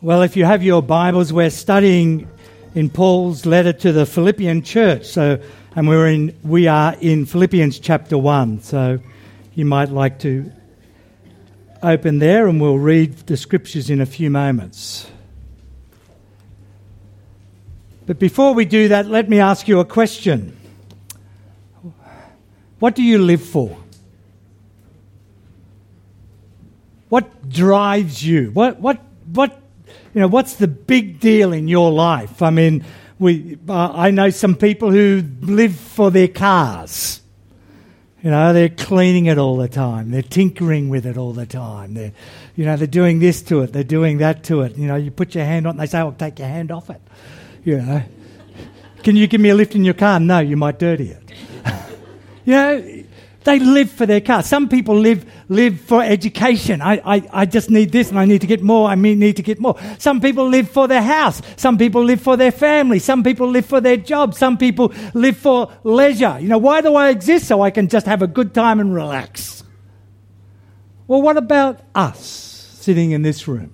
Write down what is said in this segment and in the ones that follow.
Well, if you have your Bibles, we're studying in Paul's letter to the Philippian church. And we are in Philippians chapter 1. So you might like to open there and we'll read the scriptures in a few moments. But before we do that, let me ask you a question. What do you live for? What drives you? What's the big deal in your life? I mean, I know some people who live for their cars. You know, they're cleaning it all the time. They're tinkering with it all the time. They're doing this to it. They're doing that to it. You know, you put your hand on it and they say, "Oh, take your hand off it." You know, "Can you give me a lift in your car?" "No, you might dirty it." You know, they live for their car. Some people live for education. I just need this and I need to get more. I need to get more. Some people live for their house. Some people live for their family. Some people live for their job. Some people live for leisure. You know, why do I exist? So I can just have a good time and relax. Well, what about us sitting in this room?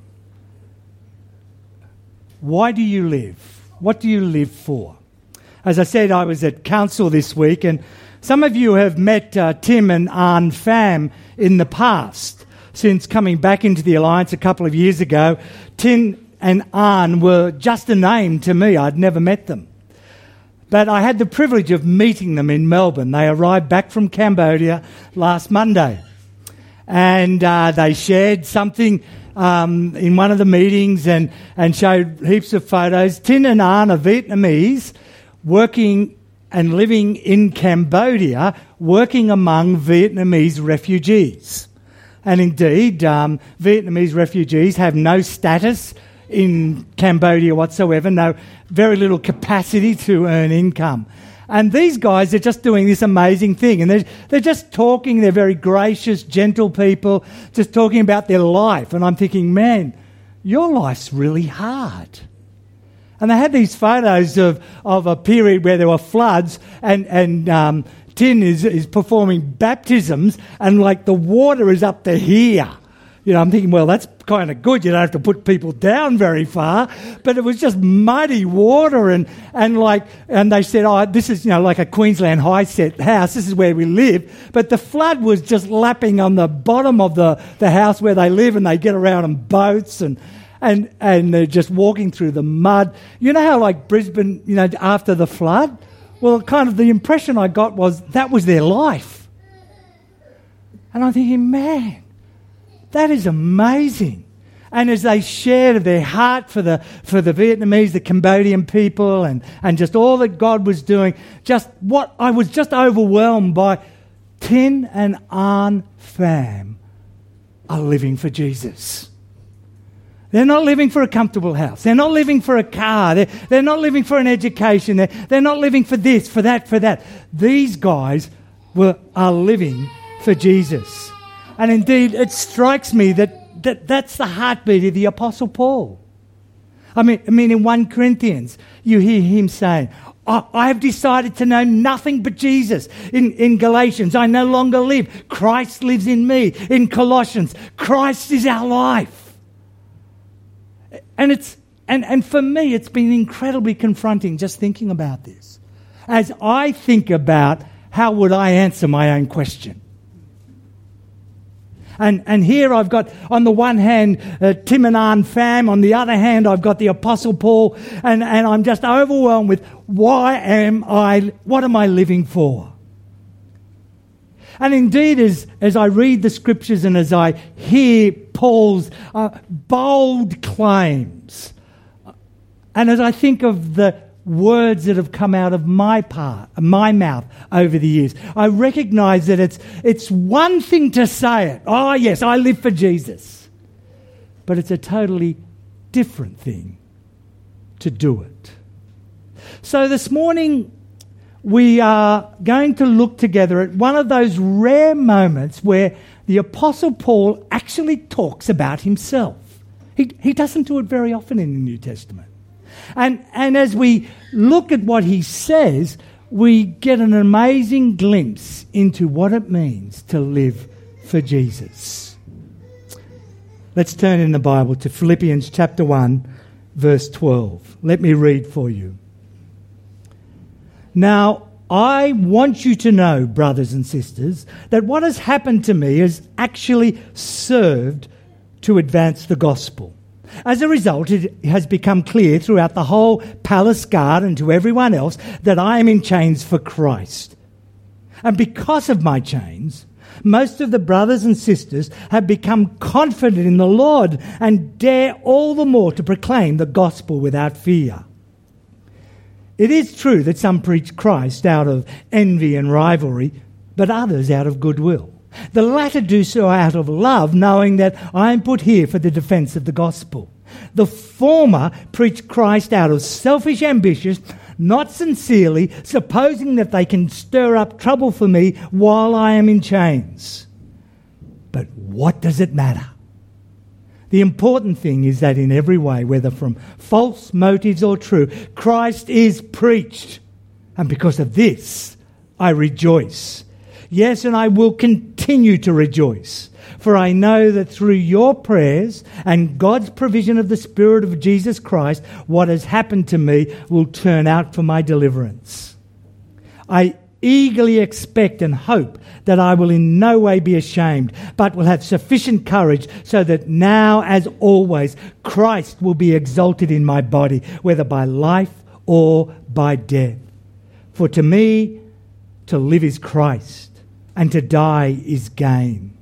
Why do you live? What do you live for? As I said, I was at council this week, and some of you have met Tim and Ann Pham in the past. Since coming back into the Alliance a couple of years ago, Tim and Ann were just a name to me. I'd never met them. But I had the privilege of meeting them in Melbourne. They arrived back from Cambodia last Monday. And they shared something in one of the meetings and showed heaps of photos. Tim and Ann are Vietnamese working and living in Cambodia, working among Vietnamese refugees. And indeed, Vietnamese refugees have no status in Cambodia whatsoever, very little capacity to earn income. And these guys are just doing this amazing thing. And they're just talking, they're very gracious, gentle people, just talking about their life. And I'm thinking, man, your life's really hard. And they had these photos of a period where there were floods and Tin is performing baptisms and like the water is up to here. You know, I'm thinking, well, that's kind of good. You don't have to put people down very far. But it was just muddy water and they said, "Oh, this is, like a Queensland high set house. This is where we live." But the flood was just lapping on the bottom of the house where they live, and they get around on boats and they're just walking through the mud. You know how like Brisbane, after the flood? Well, kind of the impression I got was that was their life. And I'm thinking, man, that is amazing. And as they shared their heart for the Vietnamese, the Cambodian people and just all that God was doing, I was just overwhelmed by Tin and Ann Pham are living for Jesus. They're not living for a comfortable house. They're not living for a car. They're not living for an education. They're not living for this, for that. These guys are living for Jesus. And indeed, it strikes me that's the heartbeat of the Apostle Paul. I mean, in 1 Corinthians, you hear him saying, I have decided to know nothing but Jesus. In Galatians, I no longer live. Christ lives in me. In Colossians, Christ is our life. And for me, it's been incredibly confronting just thinking about this. As I think about how would I answer my own question. And here I've got, on the one hand, Tim and Ann Pham. On the other hand, I've got the Apostle Paul. And I'm just overwhelmed with what am I living for? And indeed, as I read the scriptures and as I hear Paul's bold claims, and as I think of the words that have come out of my mouth over the years, I recognize that it's one thing to say it. Oh, yes, I live for Jesus. But it's a totally different thing to do it. So this morning, we are going to look together at one of those rare moments where the Apostle Paul actually talks about himself. He doesn't do it very often in the New Testament. And as we look at what he says, we get an amazing glimpse into what it means to live for Jesus. Let's turn in the Bible to Philippians chapter 1, verse 12. Let me read for you. Now, I want you to know, brothers and sisters, that what has happened to me has actually served to advance the gospel. As a result, it has become clear throughout the whole palace guard and to everyone else that I am in chains for Christ. And because of my chains, most of the brothers and sisters have become confident in the Lord and dare all the more to proclaim the gospel without fear. It is true that some preach Christ out of envy and rivalry, but others out of goodwill. The latter do so out of love, knowing that I am put here for the defense of the gospel. The former preach Christ out of selfish ambition, not sincerely, supposing that they can stir up trouble for me while I am in chains. But what does it matter? The important thing is that in every way, whether from false motives or true, Christ is preached. And because of this, I rejoice. Yes, and I will continue to rejoice. For I know that through your prayers and God's provision of the Spirit of Jesus Christ, what has happened to me will turn out for my deliverance. I eagerly expect and hope that I will in no way be ashamed, but will have sufficient courage so that now, as always, Christ will be exalted in my body, whether by life or by death. For to me, to live is Christ, and to die is gain.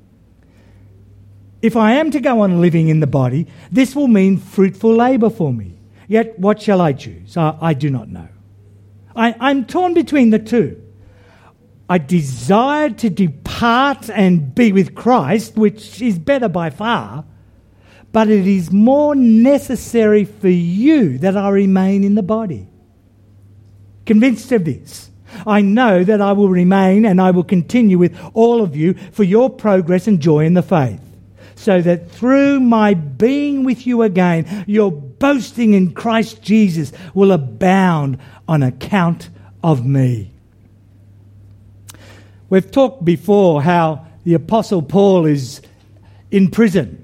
If I am to go on living in the body, this will mean fruitful labour for me. Yet what shall I choose? I do not know. I'm torn between the two. I desire to depart and be with Christ, which is better by far, but it is more necessary for you that I remain in the body. Convinced of this, I know that I will remain and I will continue with all of you for your progress and joy in the faith, so that through my being with you again, your boasting in Christ Jesus will abound on account of me. We've talked before how the Apostle Paul is in prison.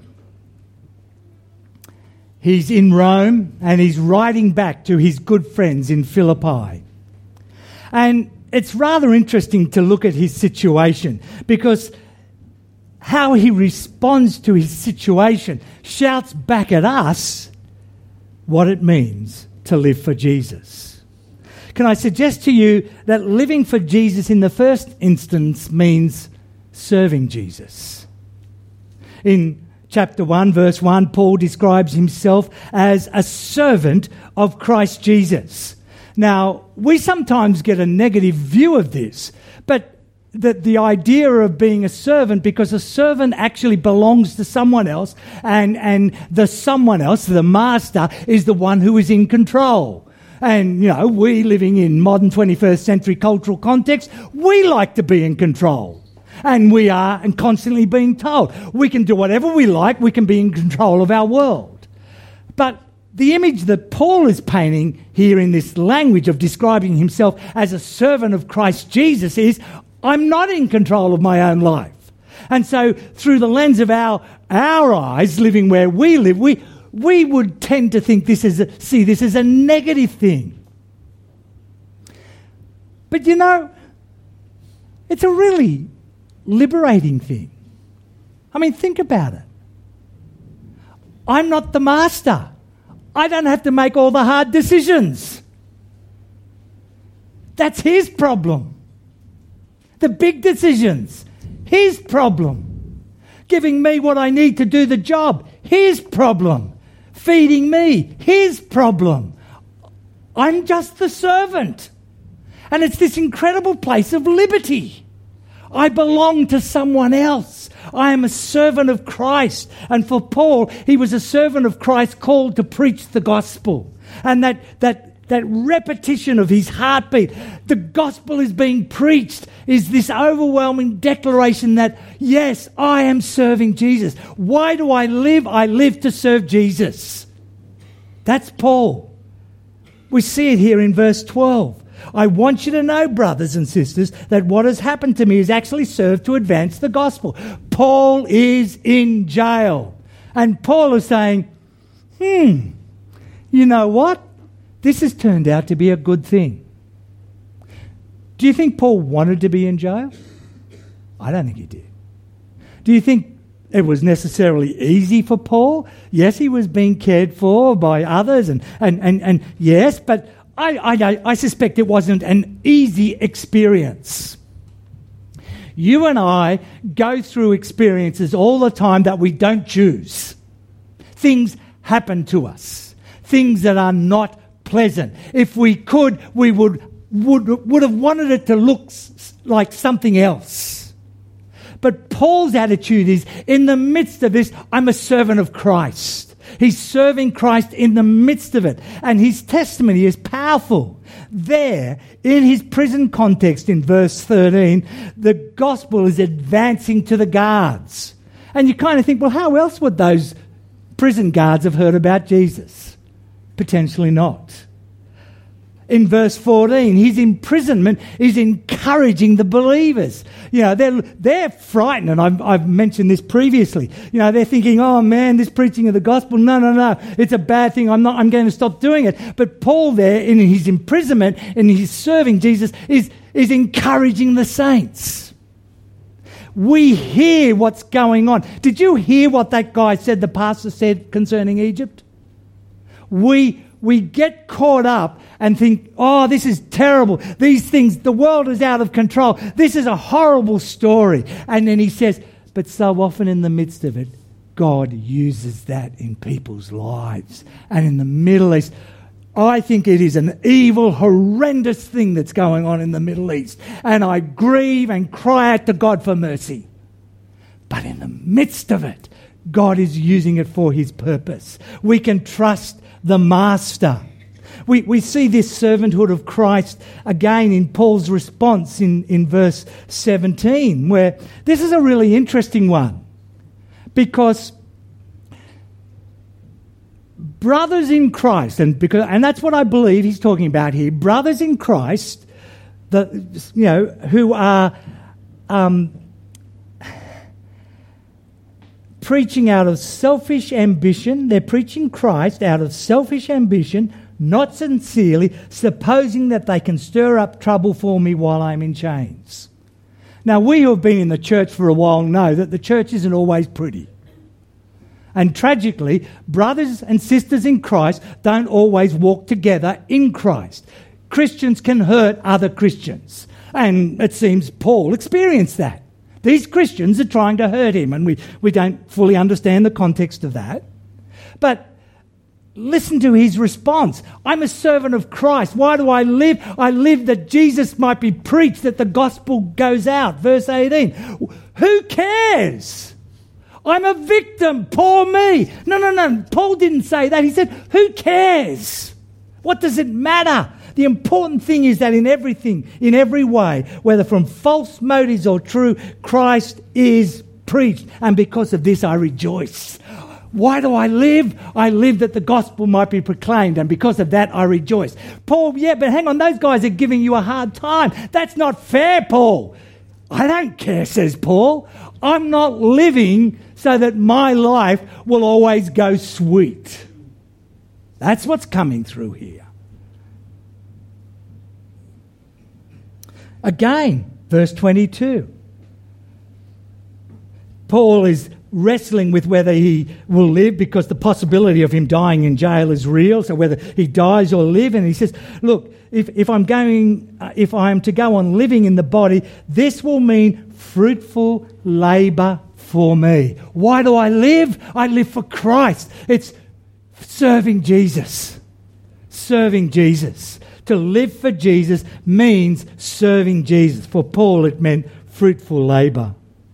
He's in Rome and he's writing back to his good friends in Philippi. And it's rather interesting to look at his situation, because how he responds to his situation shouts back at us what it means to live for Jesus. Can I suggest to you that living for Jesus in the first instance means serving Jesus? In chapter 1, verse 1, Paul describes himself as a servant of Christ Jesus. Now, we sometimes get a negative view of this, but the idea of being a servant, because a servant actually belongs to someone else, and the someone else, the master, is the one who is in control. And, you know, we living in modern 21st century cultural context, we like to be in control. And we are and constantly being told we can do whatever we like, we can be in control of our world. But the image that Paul is painting here in this language of describing himself as a servant of Christ Jesus is, I'm not in control of my own life. And so through the lens of our eyes, living where we live, we would tend to think see this as a negative thing. But you know, it's a really liberating thing. I mean, think about it. I'm not the master. I don't have to make all the hard decisions. That's his problem. The big decisions, his problem. Giving me what I need to do the job, his problem. Feeding me, his problem. I'm just the servant. And it's this incredible place of liberty. I belong to someone else. I am a servant of Christ. And for Paul, he was a servant of Christ called to preach the gospel. And that repetition of his heartbeat, the gospel is being preached, is this overwhelming declaration that, yes, I am serving Jesus. Why do I live? I live to serve Jesus. That's Paul. We see it here in verse 12. I want you to know, brothers and sisters, that what has happened to me has actually served to advance the gospel. Paul is in jail. And Paul is saying, you know what? This has turned out to be a good thing. Do you think Paul wanted to be in jail? I don't think he did. Do you think it was necessarily easy for Paul? Yes, he was being cared for by others, and yes, but I suspect it wasn't an easy experience. You and I go through experiences all the time that we don't choose. Things happen to us. Things that are not pleasant. If we could, we would have wanted it to look like something else. But Paul's attitude is, in the midst of this, I'm a servant of Christ. He's serving Christ in the midst of it. And his testimony is powerful. There, in his prison context in verse 13, the gospel is advancing to the guards. And you kind of think, well, how else would those prison guards have heard about Jesus? Potentially not. In verse 14, his imprisonment is encouraging the believers. You know, they're frightened, and I've mentioned this previously. You know, they're thinking, oh man, this preaching of the gospel, no, it's a bad thing. I'm going to stop doing it. But Paul there, in his imprisonment, in his serving Jesus, is encouraging the saints. We hear what's going on. Did you hear what that guy said, the pastor said concerning Egypt? We get caught up and think, oh, this is terrible. These things, the world is out of control. This is a horrible story. And then he says, but so often in the midst of it, God uses that in people's lives. And in the Middle East, I think it is an evil, horrendous thing that's going on in the Middle East. And I grieve and cry out to God for mercy. But in the midst of it, God is using it for his purpose. We can trust the Master. We see this servanthood of Christ again in Paul's response in verse 17, where this is a really interesting one, because brothers in Christ, and that's what I believe he's talking about here, brothers in Christ, who are preaching out of selfish ambition. They're preaching Christ out of selfish ambition, not sincerely, supposing that they can stir up trouble for me while I'm in chains. Now, we who have been in the church for a while know that the church isn't always pretty. And tragically, brothers and sisters in Christ don't always walk together in Christ. Christians can hurt other Christians. And it seems Paul experienced that. These Christians are trying to hurt him, and we don't fully understand the context of that. But listen to his response. I'm a servant of Christ. Why do I live? I live that Jesus might be preached, that the gospel goes out. Verse 18. Who cares? I'm a victim. Poor me. No. Paul didn't say that. He said, who cares? What does it matter? The important thing is that in everything, in every way, whether from false motives or true, Christ is preached. And because of this, I rejoice. Why do I live? I live that the gospel might be proclaimed, and because of that, I rejoice. Paul, yeah, but hang on, those guys are giving you a hard time. That's not fair, Paul. I don't care, says Paul. I'm not living so that my life will always go sweet. That's what's coming through here. Again, verse 22. Paul is wrestling with whether he will live, because the possibility of him dying in jail is real. So whether he dies or live, and he says, look, if I'm to go on living in the body, this will mean fruitful labour for me. Why do I live? I live for Christ. It's serving Jesus. Serving Jesus. To live for Jesus means serving Jesus. For Paul, it meant fruitful labour.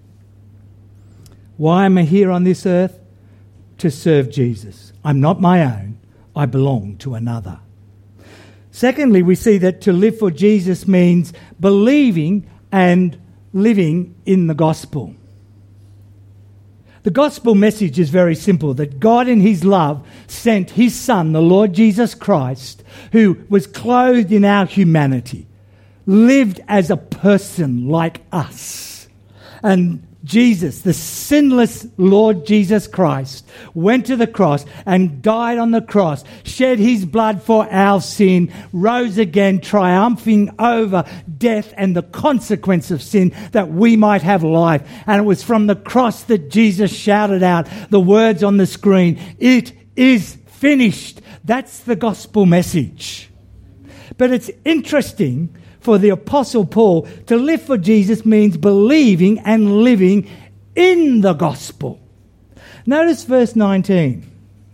Why am I here on this earth? To serve Jesus. I'm not my own. I belong to another. Secondly, we see that to live for Jesus means believing and living in the gospel. The gospel message is very simple, that God in his love sent his Son, the Lord Jesus Christ, who was clothed in our humanity, lived as a person like us. And Jesus, the sinless Lord Jesus Christ, went to the cross and died on the cross, shed his blood for our sin, rose again, triumphing over death and the consequence of sin, that we might have life. And it was from the cross that Jesus shouted out the words on the screen, "It is finished." That's the gospel message. But it's interesting for the Apostle Paul to live for Jesus means believing and living in the gospel. Notice verse 19.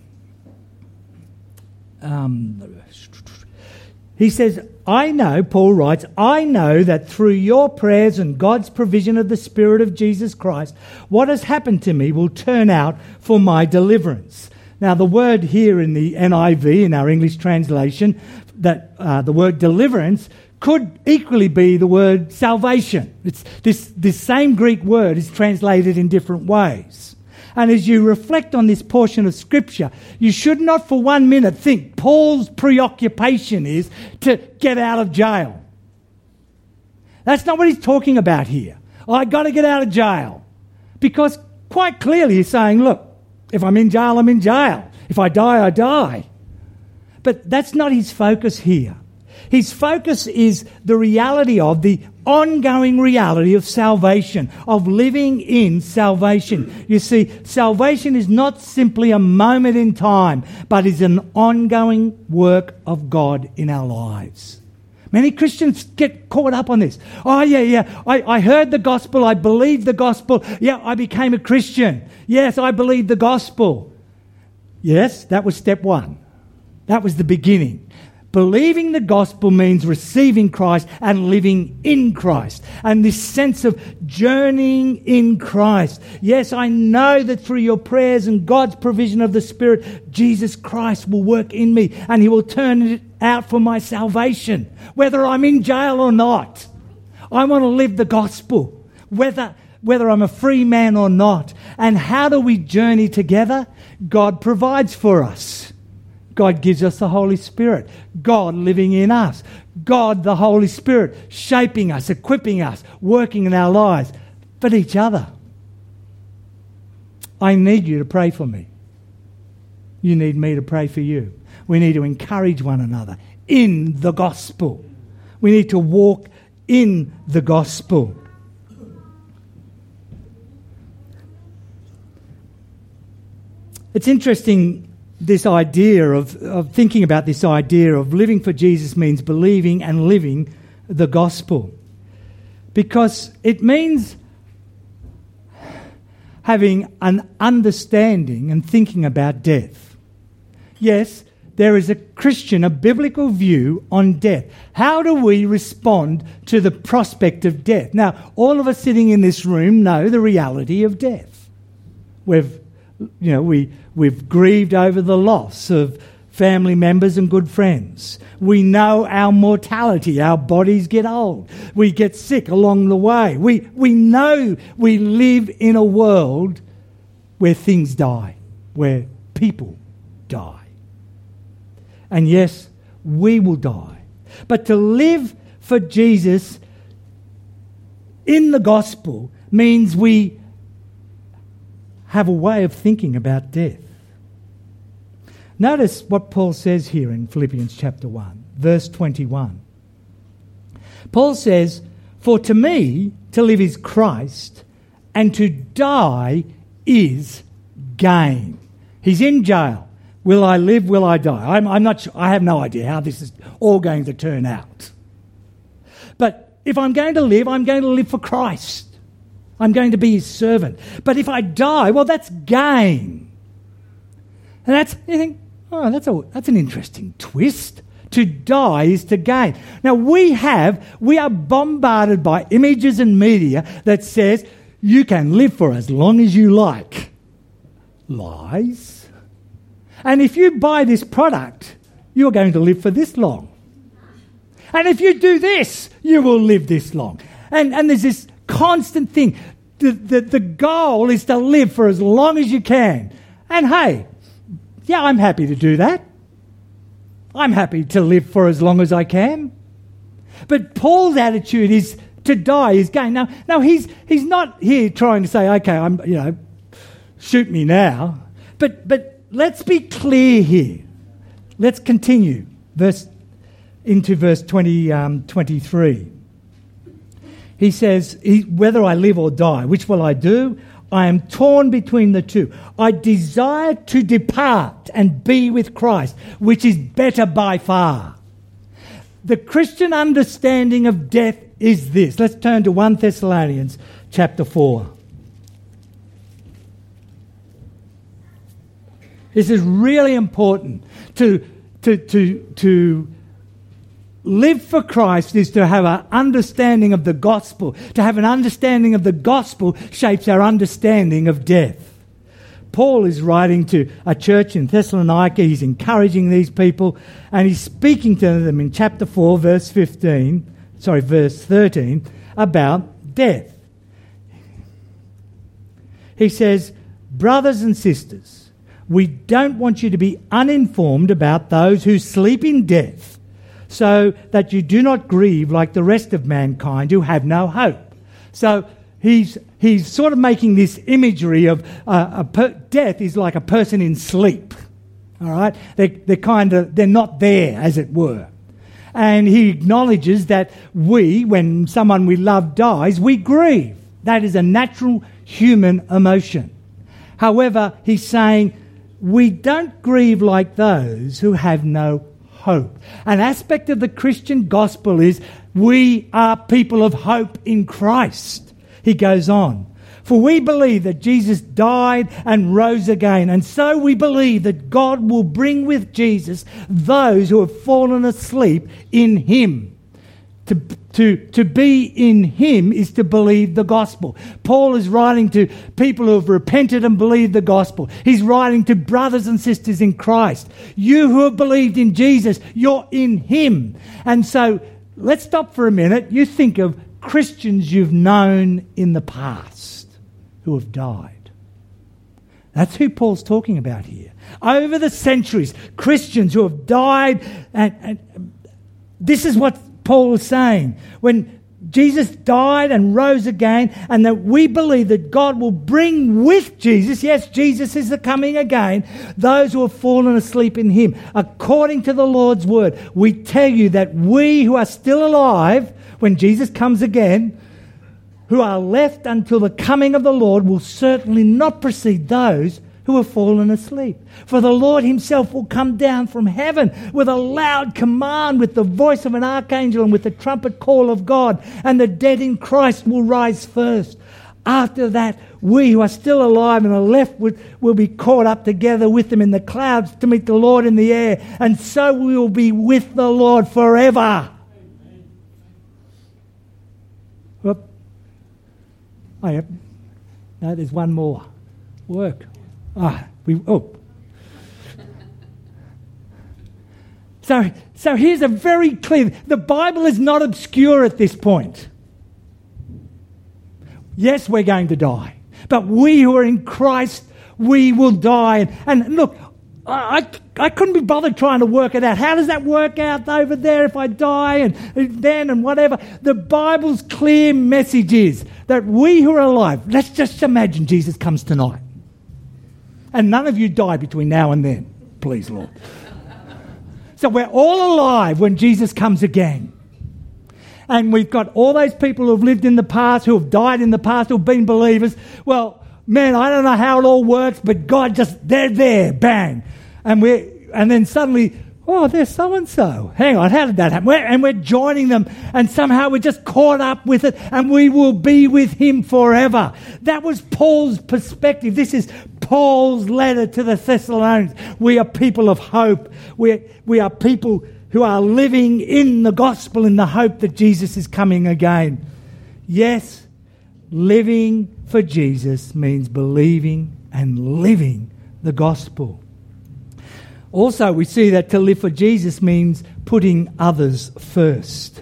He says, Paul writes, I know that through your prayers and God's provision of the Spirit of Jesus Christ, what has happened to me will turn out for my deliverance. Now, the word here in the NIV, in our English translation, that the word deliverance could equally be the word salvation. It's this same Greek word is translated in different ways. And as you reflect on this portion of Scripture, you should not for 1 minute think Paul's preoccupation is to get out of jail. That's not what he's talking about here. I've got to get out of jail. Because quite clearly he's saying, look, if I'm in jail, I'm in jail. If I die, I die. But that's not his focus here. His focus is the reality of the ongoing reality of salvation, of living in salvation. You see, salvation is not simply a moment in time, but is an ongoing work of God in our lives. Many Christians get caught up on this. Oh, yeah, I heard the gospel, I believed the gospel. Yeah, I became a Christian. Yes, I believed the gospel. Yes, that was step one. That was the beginning. Believing the gospel means receiving Christ and living in Christ. And this sense of journeying in Christ. Yes, I know that through your prayers and God's provision of the Spirit, Jesus Christ will work in me and he will turn it out for my salvation, whether I'm in jail or not. I want to live the gospel, whether I'm a free man or not. And how do we journey together? God provides for us. God gives us the Holy Spirit. God living in us. God, the Holy Spirit, shaping us, equipping us, working in our lives, but each other. I need you to pray for me. You need me to pray for you. We need to encourage one another in the gospel. We need to walk in the gospel. It's interesting, this idea of thinking about this idea of living for Jesus means believing and living the gospel. Because it means having an understanding and thinking about death. Yes, there is a biblical view on death. How do we respond to the prospect of death? Now, all of us sitting in this room know the reality of death. We've grieved over the loss of family members and good friends. We know our mortality. Our bodies get old. We get sick along the way. We know we live in a world where things die, where people die. And yes, we will die. But to live for Jesus in the gospel means we have a way of thinking about death. Notice what Paul says here in Philippians chapter 1, verse 21. Paul says, "For to me to live is Christ, and to die is gain." He's in jail. Will I live? Will I die? I'm not sure. I have no idea how this is all going to turn out. But if I'm going to live for Christ. I'm going to be his servant. But if I die, well, that's gain. And you think, oh, that's an interesting twist. To die is to gain. Now, we are bombarded by images and media that says you can live for as long as you like. Lies. And if you buy this product, you're going to live for this long. And if you do this, you will live this long. And there's this constant thing. The goal is to live for as long as you can. And hey, yeah, I'm happy to do that. I'm happy to live for as long as I can. But Paul's attitude is to die is gain. Now he's not here trying to say, okay, shoot me now. But let's be clear here. Let's continue into verse 23. He says, whether I live or die, which will I do? I am torn between the two. I desire to depart and be with Christ, which is better by far. The Christian understanding of death is this. Let's turn to 1 Thessalonians chapter 4. This is really important. To live for Christ is to have an understanding of the gospel. To have an understanding of the gospel shapes our understanding of death. Paul is writing to a church in Thessalonica. He's encouraging these people, and he's speaking to them in chapter 4, verse 13, about death. He says, brothers and sisters, we don't want you to be uninformed about those who sleep in death, so that you do not grieve like the rest of mankind who have no hope. So he's sort of making this imagery of death is like a person in sleep. All right, they're not there, as it were. And he acknowledges that when someone we love dies, we grieve. That is a natural human emotion. However, he's saying we don't grieve like those who have no hope. An aspect of the Christian gospel is we are people of hope in Christ. He goes on, for we believe that Jesus died and rose again, and so we believe that God will bring with Jesus those who have fallen asleep in him. To be in him is to believe the gospel. Paul is writing to people who have repented and believed the gospel. He's writing to brothers and sisters in Christ. You who have believed in Jesus, you're in him. And so let's stop for a minute. You think of Christians you've known in the past who have died. That's who Paul's talking about here. Over the centuries, Christians who have died, and this is what Paul is saying. When Jesus died and rose again, and that we believe that God will bring with Jesus, yes, Jesus is the coming again, those who have fallen asleep in him. According to the Lord's word, we tell you that we who are still alive, when Jesus comes again, who are left until the coming of the Lord, will certainly not precede those who have fallen asleep. For the Lord himself will come down from heaven with a loud command, with the voice of an archangel, and with the trumpet call of God, and the dead in Christ will rise first. After that, we who are still alive and are left will be caught up together with them in the clouds to meet the Lord in the air, and so we will be with the Lord forever. Whoop. Oh, yep. No, there's one more. Work. So here's a very clear... The Bible is not obscure at this point. Yes, we're going to die. But we who are in Christ, we will die. And look, I couldn't be bothered trying to work it out. How does that work out over there if I die and then and whatever? The Bible's clear message is that we who are alive... Let's just imagine Jesus comes tonight. And none of you die between now and then, please, Lord. So we're all alive when Jesus comes again. And we've got all those people who have lived in the past, who have died in the past, who have been believers. Well, man, I don't know how it all works, but God they're there, bang. And then suddenly, there's so-and-so. Hang on, how did that happen? We're joining them, and somehow we're just caught up with it, and we will be with him forever. That was Paul's perspective. This is Paul's letter to the Thessalonians. We are people of hope. We are people who are living in the gospel in the hope that Jesus is coming again. Yes, living for Jesus means believing and living the gospel. Also, we see that to live for Jesus means putting others first.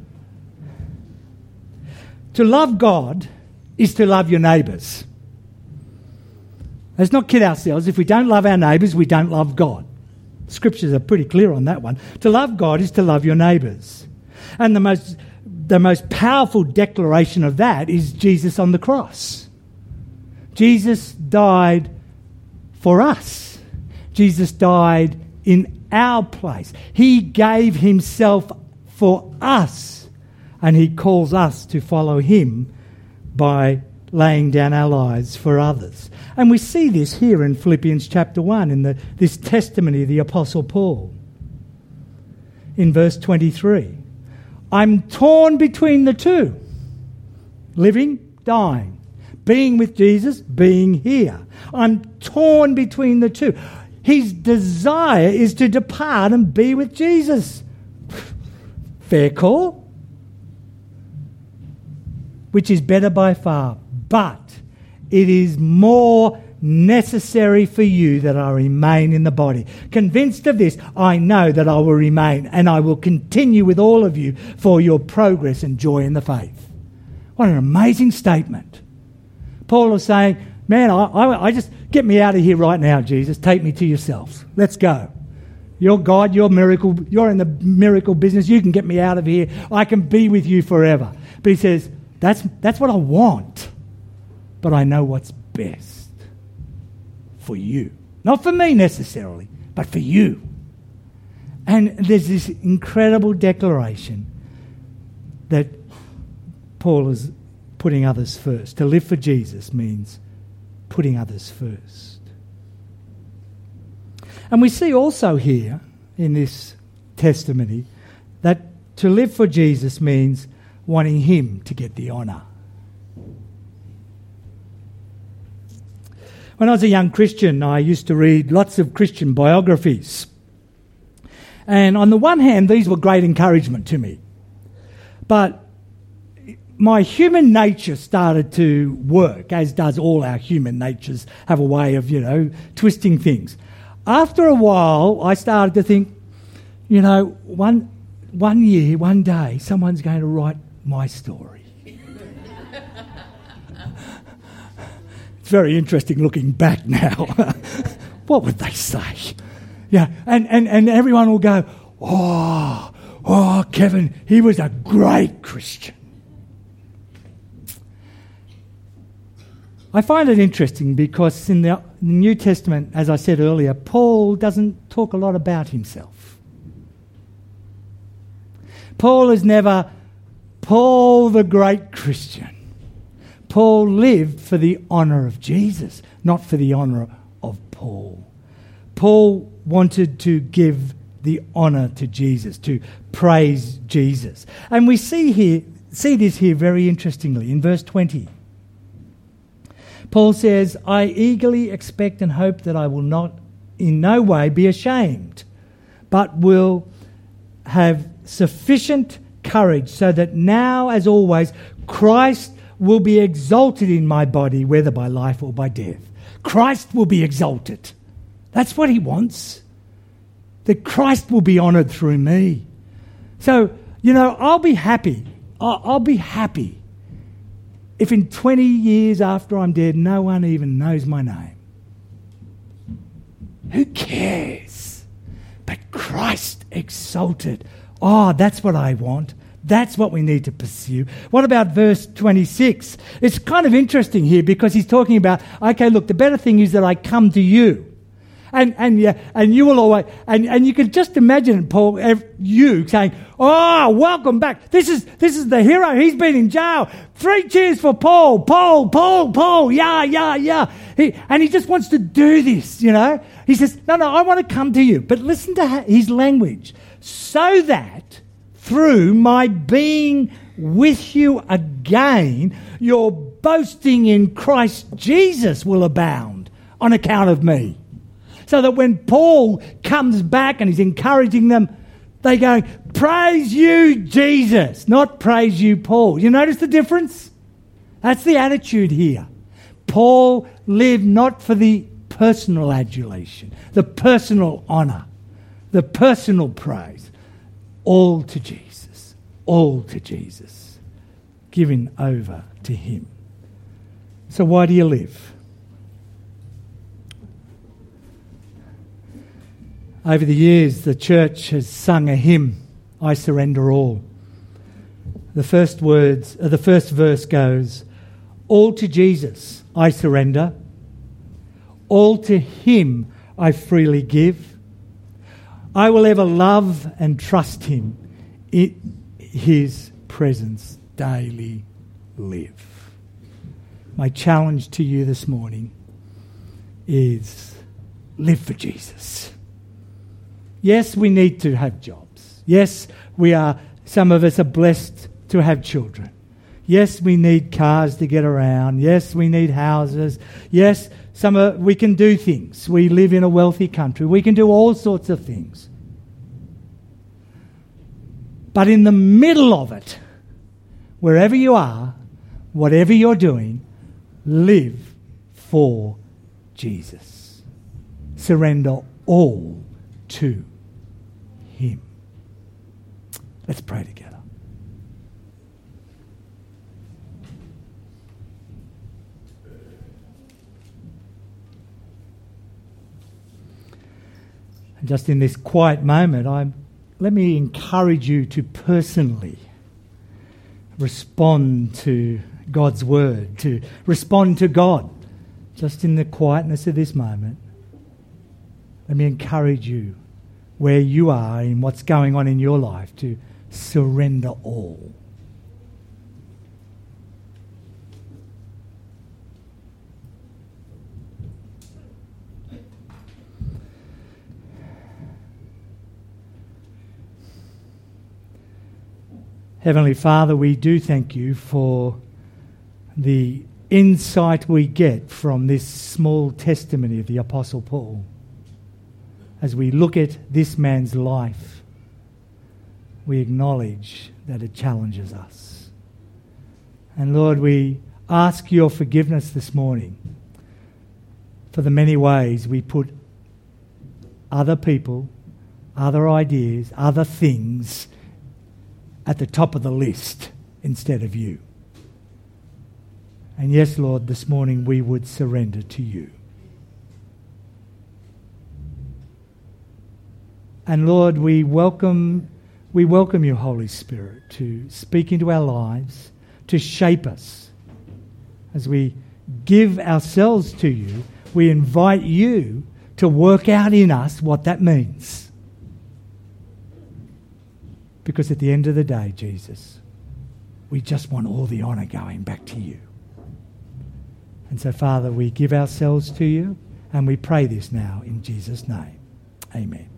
To love God is to love your neighbours. Let's not kid ourselves. If we don't love our neighbours, we don't love God. Scriptures are pretty clear on that one. To love God is to love your neighbours. And the most the most powerful declaration of that is Jesus on the cross. Jesus died for us. Jesus died in our place. He gave himself for us, and he calls us to follow him by laying down our lives for others. And we see this here in Philippians chapter 1 in this testimony of the Apostle Paul. In verse 23, I'm torn between the two, living, dying, being with Jesus, being here. I'm torn between the two. His desire is to depart and be with Jesus. Fair call. Which is better by far. But it is more necessary for you that I remain in the body. Convinced of this, I know that I will remain and I will continue with all of you for your progress and joy in the faith. What an amazing statement. Paul is saying, man, I just get me out of here right now, Jesus. Take me to yourselves. Let's go. You're God, you're miracle. You're in the miracle business. You can get me out of here. I can be with you forever. But he says, that's what I want. But I know what's best for you. Not for me necessarily, but for you. And there's this incredible declaration that Paul is putting others first. To live for Jesus means putting others first. And we see also here in this testimony that to live for Jesus means wanting him to get the honour. When I was a young Christian, I used to read lots of Christian biographies. And on the one hand, these were great encouragement to me. But my human nature started to work, as does all our human natures have a way of, twisting things. After a while, I started to think, one year, one day, someone's going to write my story. It's very interesting looking back now. What would they say? Yeah, and everyone will go, oh, Kevin, he was a great Christian. I find it interesting because in the New Testament, as I said earlier, Paul doesn't talk a lot about himself. Paul is never Paul the great Christian. Paul lived for the honour of Jesus, not for the honour of Paul. Paul wanted to give the honour to Jesus, to praise Jesus. And we see this here very interestingly in verse 20. Paul says, I eagerly expect and hope that I will not in no way be ashamed, but will have sufficient courage so that now, as always, Christ will be exalted in my body, whether by life or by death. Christ will be exalted. That's what he wants. That Christ will be honoured through me. So, I'll be happy. I'll be happy if in 20 years after I'm dead, no one even knows my name. Who cares? But Christ exalted. Oh, that's what I want. That's what we need to pursue. What about verse 26? It's kind of interesting here because he's talking about, okay, look, the better thing is that I come to you. And you will always, and you can just imagine Paul, you saying, oh, welcome back. This is the hero. He's been in jail. 3 cheers for Paul. Paul. Yeah. And he just wants to do this, He says, no, I want to come to you. But listen to his language. So that through my being with you again, your boasting in Christ Jesus will abound on account of me. So that when Paul comes back and he's encouraging them, they go, praise you, Jesus, not praise you, Paul. You notice the difference? That's the attitude here. Paul lived not for the personal adulation, the personal honour, the personal praise. All to Jesus, given over to him. So why do you live? Over the years, the church has sung a hymn, I Surrender All. The first verse goes, "All to Jesus I surrender. All to him I freely give. I will ever love and trust him. In his presence daily live." My challenge to you this morning is live for Jesus. Yes, we need to have jobs. Yes, some of us are blessed to have children. Yes, we need cars to get around. Yes, we need houses. Yes, we can do things. We live in a wealthy country. We can do all sorts of things. But in the middle of it, wherever you are, whatever you're doing, live for Jesus. Surrender all to him. Let's pray together. And just in this quiet moment, let me encourage you to personally respond to God's word, to respond to God. Just in the quietness of this moment, let me encourage you, where you are in what's going on in your life, to surrender all. Heavenly Father, we do thank you for the insight we get from this small testimony of the Apostle Paul. As we look at this man's life, we acknowledge that it challenges us. And Lord, we ask your forgiveness this morning for the many ways we put other people, other ideas, other things at the top of the list instead of you. And yes, Lord, this morning we would surrender to you. And Lord, we welcome your Holy Spirit to speak into our lives, to shape us. As we give ourselves to you, we invite you to work out in us what that means. Because at the end of the day, Jesus, we just want all the honour going back to you. And so, Father, we give ourselves to you and we pray this now in Jesus' name. Amen.